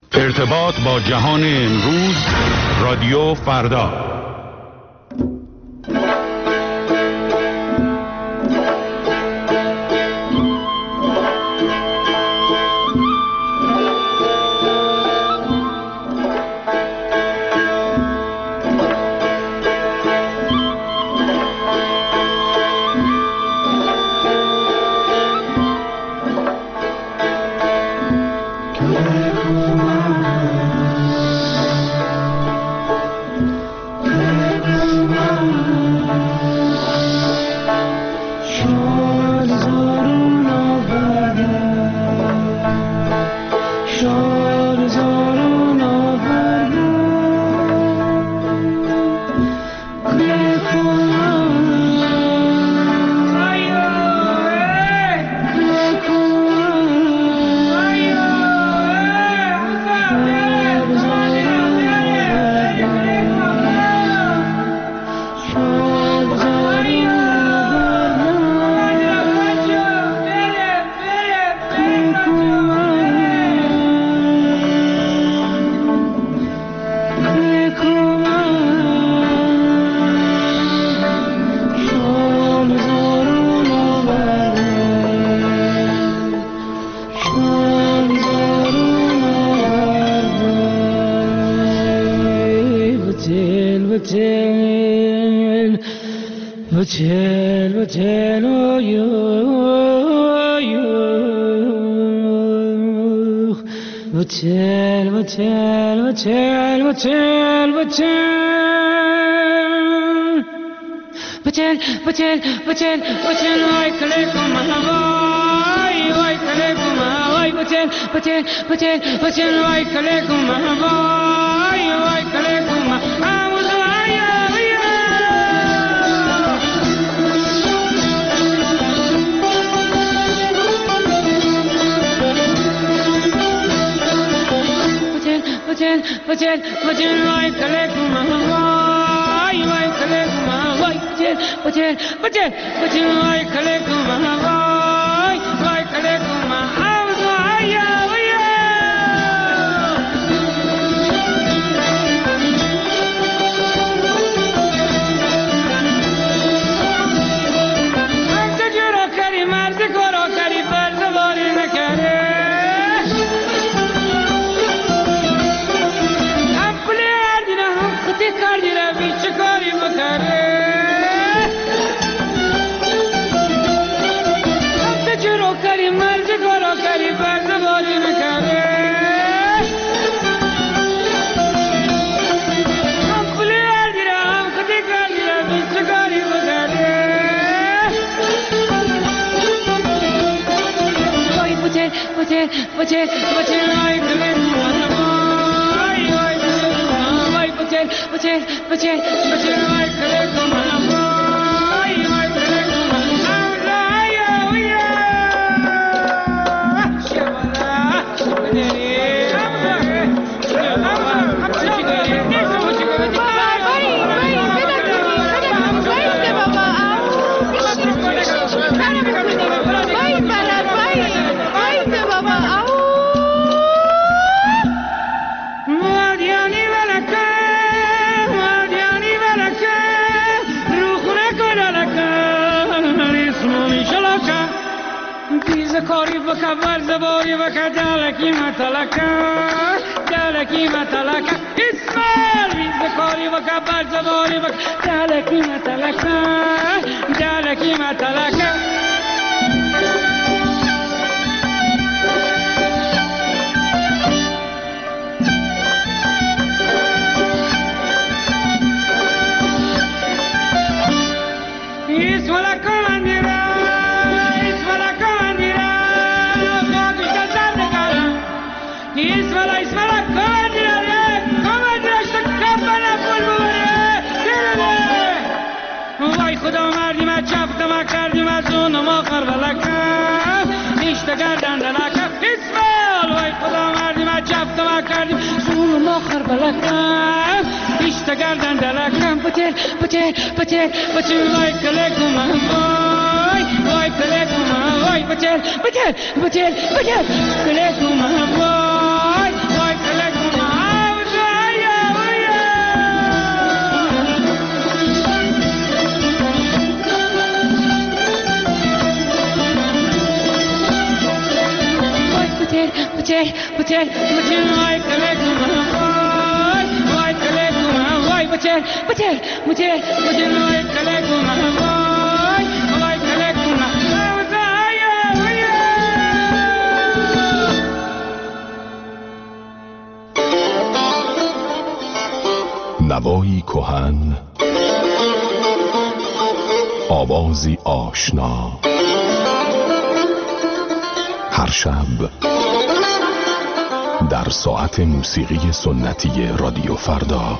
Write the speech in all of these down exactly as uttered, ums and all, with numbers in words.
ارتباط با جهان امروز، رادیو فردا. Bachel, bachel, bachel, ay kale kuma ay, ay kale kuma ay, bachel, bachel, bachel, bachel, ay kale kuma ay, ay kale kuma ay, ay ay. Bachel, bachel, bachel, bachel, ay kale kuma ay, ay kale kuma ay. Bachel, bachel, bachel, ay kale kuma ay, ay kale kuma ay, ay ay. Am se juro kari mar se koro kari par sabari na kare. Am kule ardina ham khute kardira bich kari makare. Bachel, bachel, bachel, ay kale kuma ay, ay kale kuma ay, bachel, bachel, bachel, bachel, ay kale kuma ay, ay kale kuma ay, ay ay. Shabara, shabaderi, shabara, shabara, shabara. کاری بکبر زباری بکدالکی متلکه دالکی متلکه اسمال بیز کاری بکبر زباری بکدالکی متلکه دالکی متلکه گردن دلکه اسمال وای خدا مردی ما جفت ما کردیم زون ما خربلکه ایشت گردن دلکه بچه بچه بچه بچه وای کلکم وای وای کلکم وای بچه بچه بچه بچه کلکم وای وای کلکم بچه بچه بچه وای کلکم وای وای کلکم وای بچه بچه بچه بچه وای کلکم وای وای کلکم نوایی کهن، آوازی آشنا، هر شب در ساعت موسیقی سنتی رادیو فردا.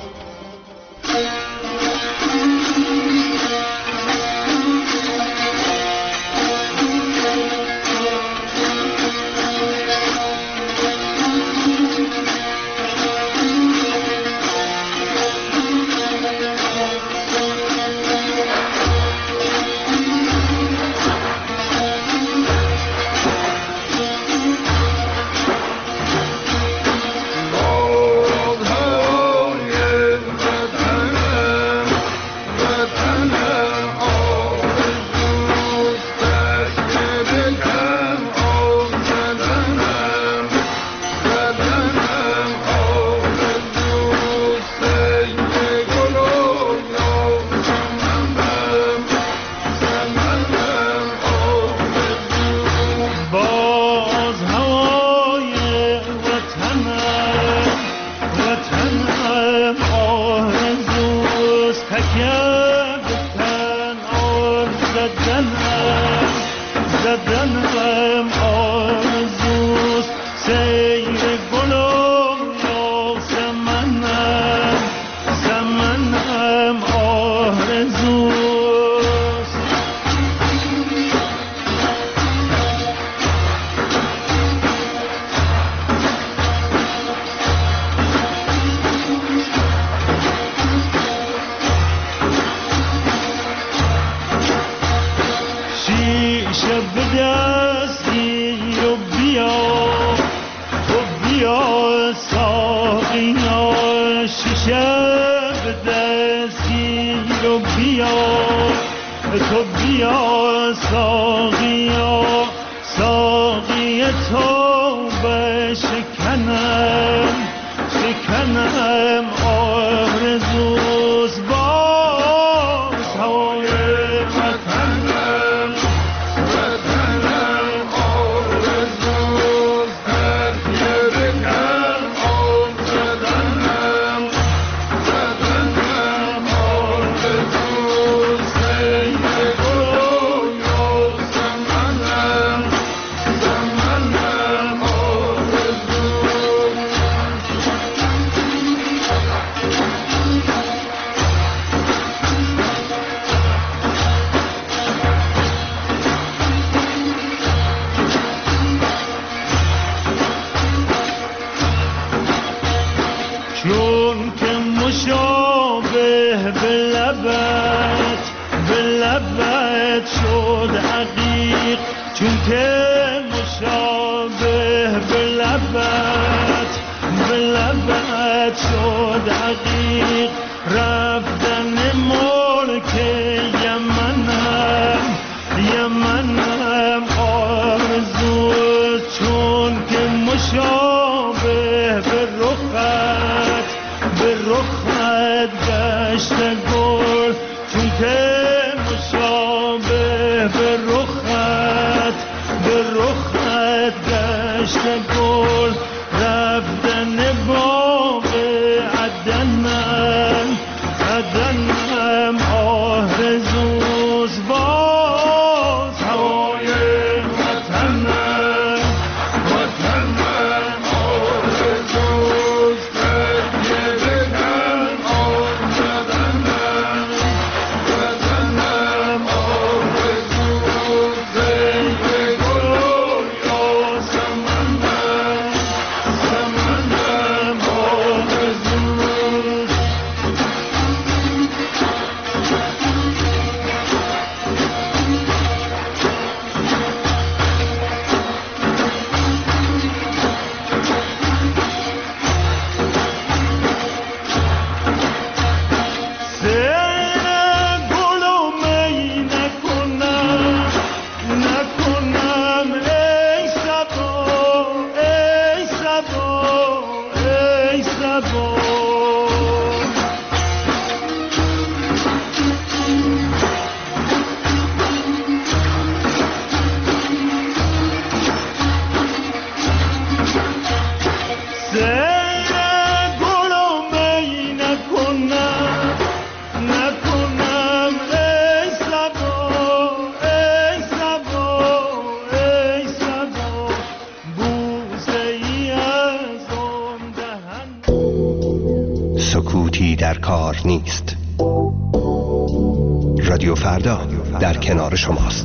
Samana سکوتی در کار نیست. رادیو فردا در کنار شماست.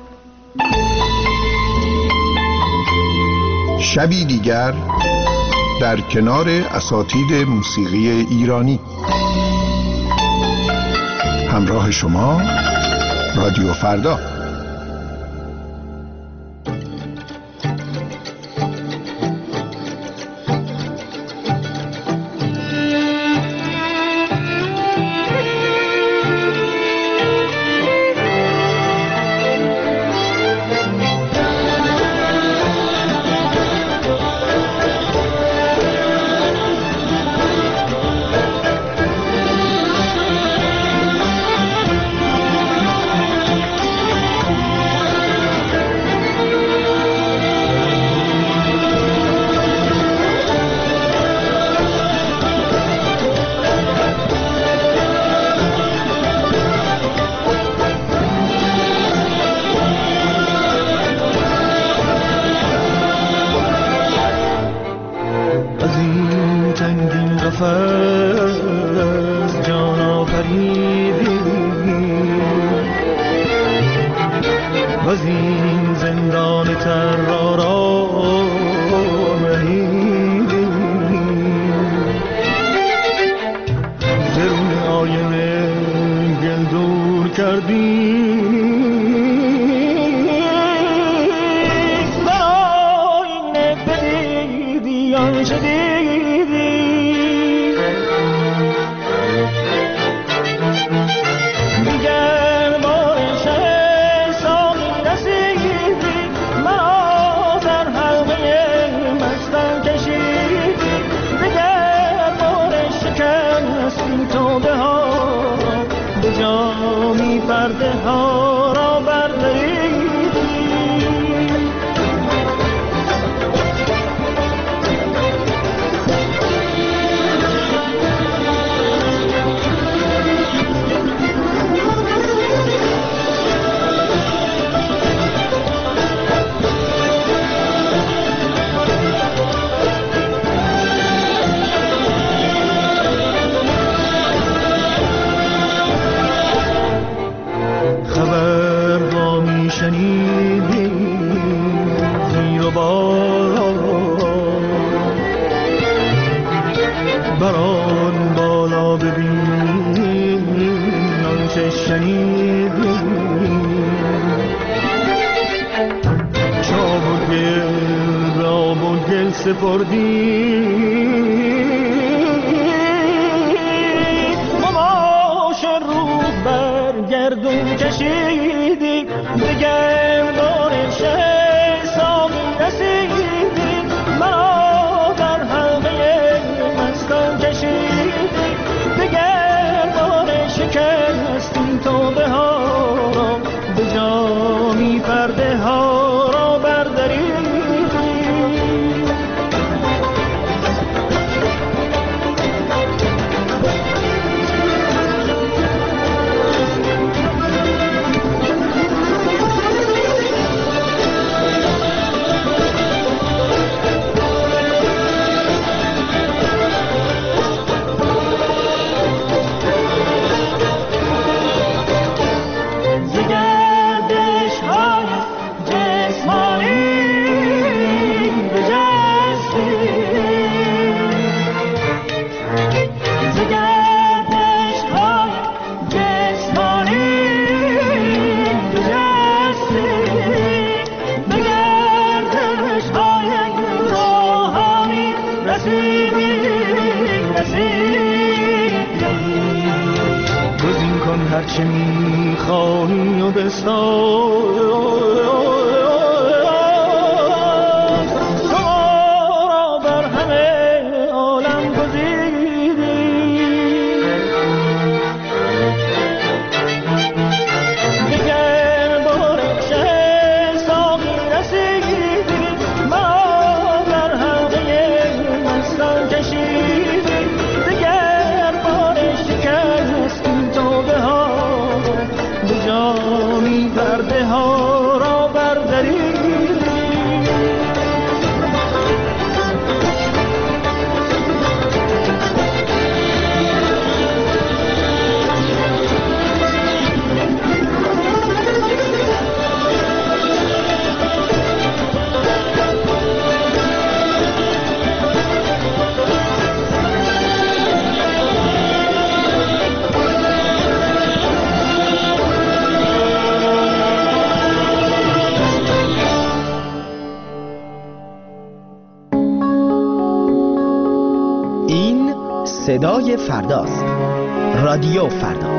شبی دیگر در کنار اساتید موسیقی ایرانی. همراه شما رادیو فردا. هرچه میخوانی و بساز پرده ها را بر صدای فرداست. رادیو فردا.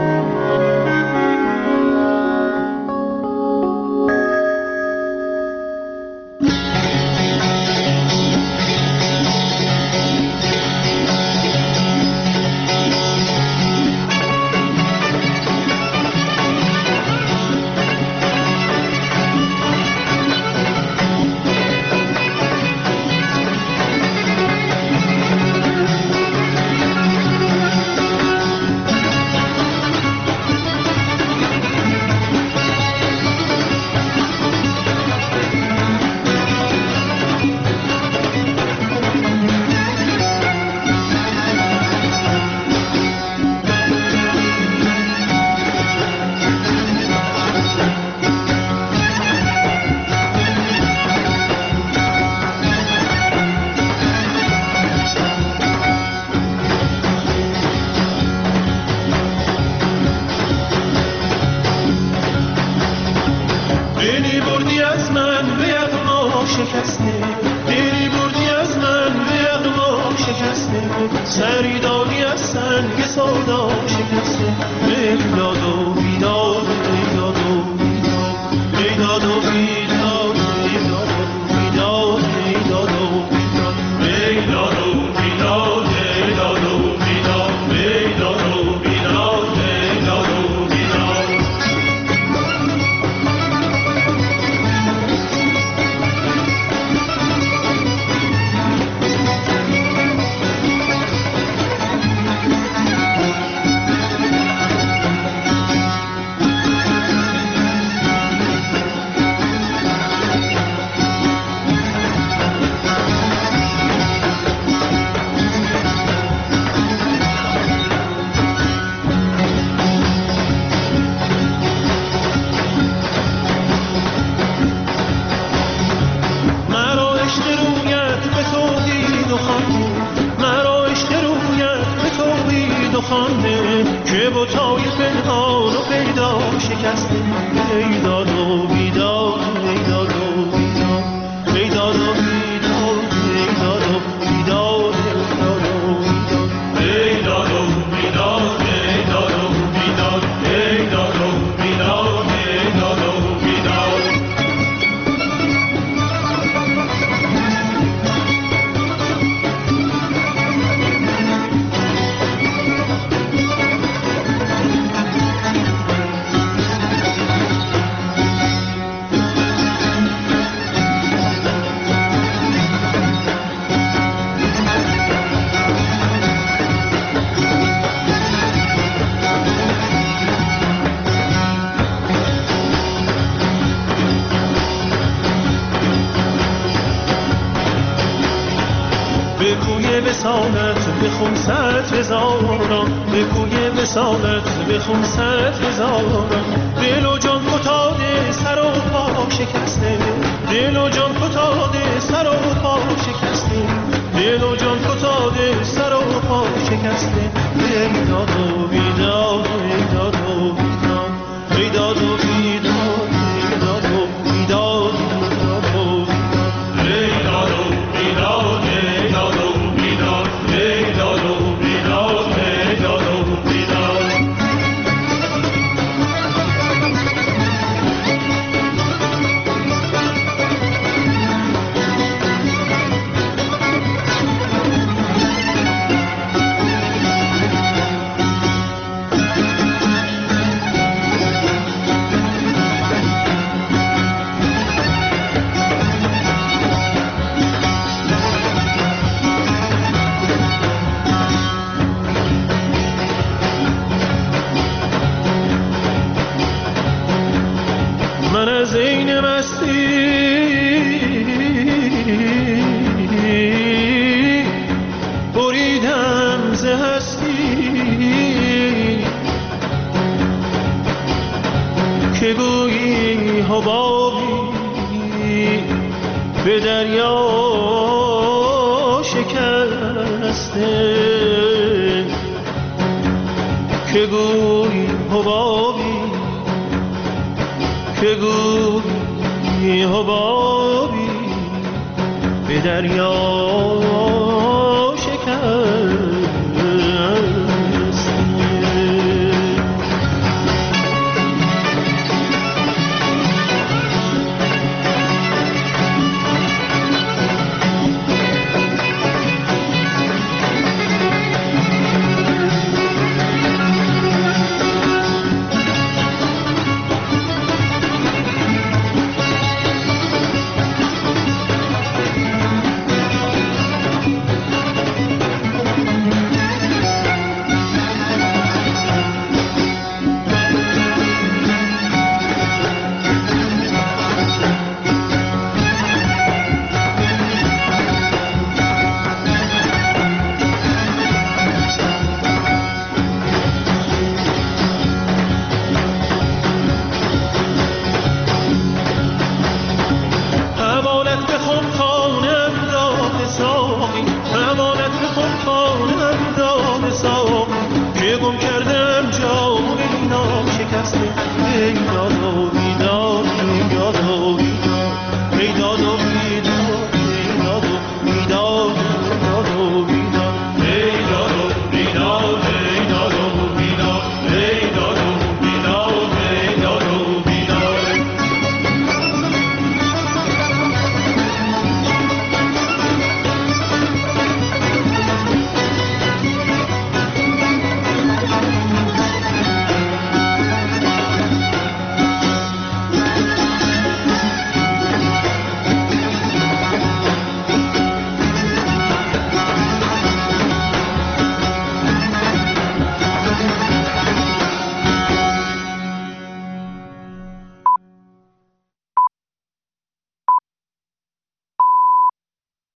بخون صد هزاران به کوی وصالت بخون صد هزاران دل و جان فتاده سر و پا شکسته دل و جان فتاده سر و پا شکسته دل و جان فتاده سر و پا شکسته ای داد و بیداد ای داد و بیداد ای داد و بیداد ای داد و بیداد ای داد و بیداد ای داد و بیداد ای داد و بیداد ای داد و بیداد که گویی حبابی به دریا شکسته که گویی حبابی که گویی حبابی به دریا شکسته دین